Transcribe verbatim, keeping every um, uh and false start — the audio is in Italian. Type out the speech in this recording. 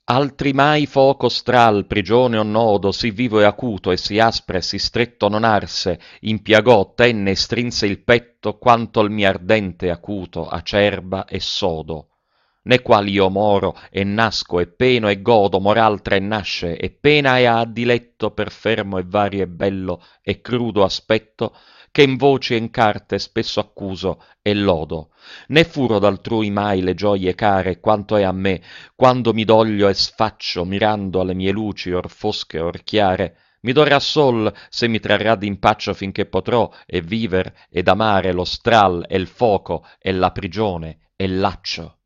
Altri mai foco stral, prigione o nodo, sì vivo e acuto, e sì aspra e sì stretto non arse, impiagò, tenne e strinse il petto, quanto il mio ardente e acuto, acerba e sodo. Né qual io moro, e nasco, e peno, e godo, mor'altra e nasce, e pena e ha diletto per fermo e vario e bello e crudo aspetto, che in voci e in carte spesso accuso e lodo. Né furo d'altrui mai le gioie care, quanto è a me, quando mi doglio e sfaccio, mirando alle mie luci, or fosche or chiare, mi dorrà sol se mi trarrà d'impaccio finché potrò, e viver ed amare lo stral e il foco e la prigione e il laccio.